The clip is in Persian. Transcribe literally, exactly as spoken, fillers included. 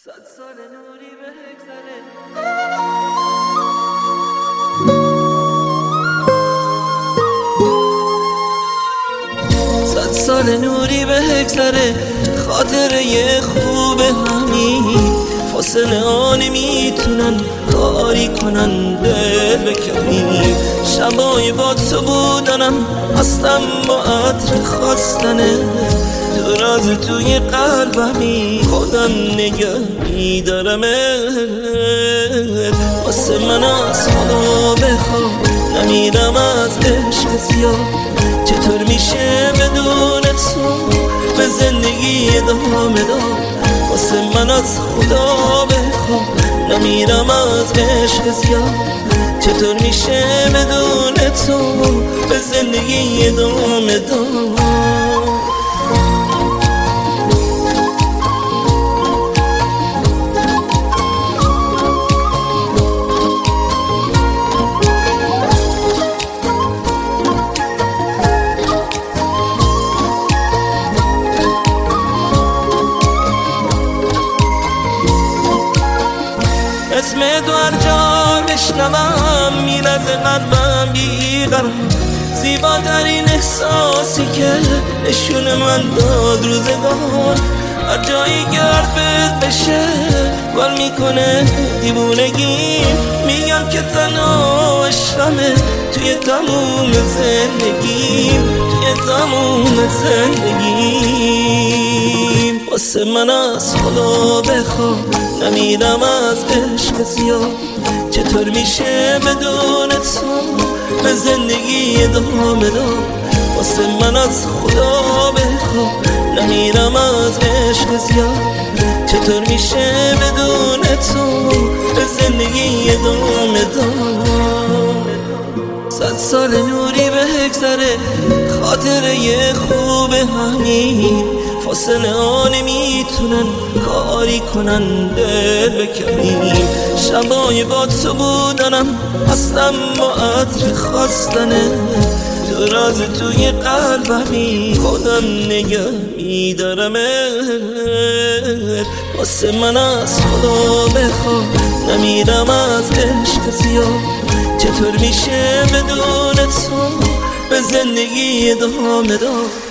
صد سال نوری بگذره صد سال نوری بگذره خاطره خوب همین فاصله ها نمیتونن کاری کنن دل بکنی شبای با تو بودنم هستم با عطر خواستنه تو راز توی قلبمی خودم نگه میدارمت واسه من از خدا بخوا نمیرم از عشق زیاد چطور میشه بدون تو به زندگی ادامه داد واسه من از خدا بخوا نمیرم از عشق زیاد چطور میشه بدون تو به زندگی ادامه داد اسم تو هر جا بشنوم میلرزه قلبم بیقرار زیباترین احساسی که نشون من داد روزگار هر جایی گرد بد بشه گل میکنه دیوونگی میگم که تنها عشقمه توی تموم زندگی توی تموم زندگی واسه من از خدا بخوا نمیرم از عشق زیاد چطور میشه بدون تو به زندگی ادامه داد واسه من از خدا بخوا نمیرم از عشق زیاد چطور میشه بدون تو به زندگی ادامه داد صد سال نوری بگذره خاطره خوب همین فاصله ها نمیتونن کاری کنن دل بکنیم شبای با تو بودنم هستم با عطر خواستنه تو راز توی قلبمی خودم نگه میدارمت واسه من از خدا بخوا نمیرم از عشق زیاد چطور میشه بدون تو به زندگی ادامه داد